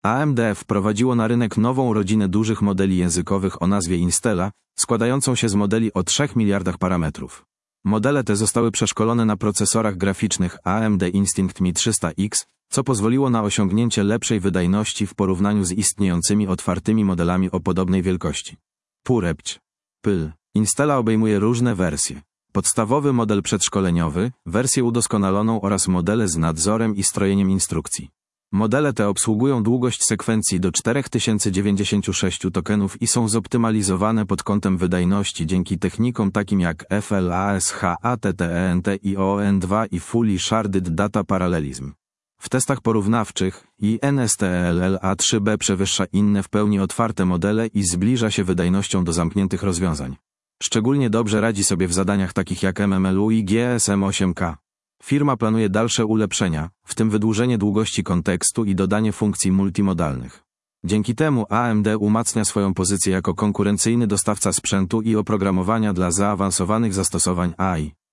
AMD wprowadziło na rynek nową rodzinę dużych modeli językowych o nazwie Instella, składającą się z modeli o 3 miliardach parametrów. Modele te zostały przeszkolone na procesorach graficznych AMD Instinct Mi300X, co pozwoliło na osiągnięcie lepszej wydajności w porównaniu z istniejącymi otwartymi modelami o podobnej wielkości. PurePC. Instella obejmuje różne wersje. Podstawowy model przedszkoleniowy, wersję udoskonaloną oraz modele z nadzorem i strojeniem instrukcji. Modele te obsługują długość sekwencji do 4096 tokenów i są zoptymalizowane pod kątem wydajności dzięki technikom takim jak FLASH, ATTENT i ON2 i Fully Sharded Data Parallelism. W testach porównawczych INSTELLA3B przewyższa inne w pełni otwarte modele i zbliża się wydajnością do zamkniętych rozwiązań. Szczególnie dobrze radzi sobie w zadaniach takich jak MMLU i GSM8K. Firma planuje dalsze ulepszenia, w tym wydłużenie długości kontekstu i dodanie funkcji multimodalnych. Dzięki temu AMD umacnia swoją pozycję jako konkurencyjny dostawca sprzętu i oprogramowania dla zaawansowanych zastosowań AI.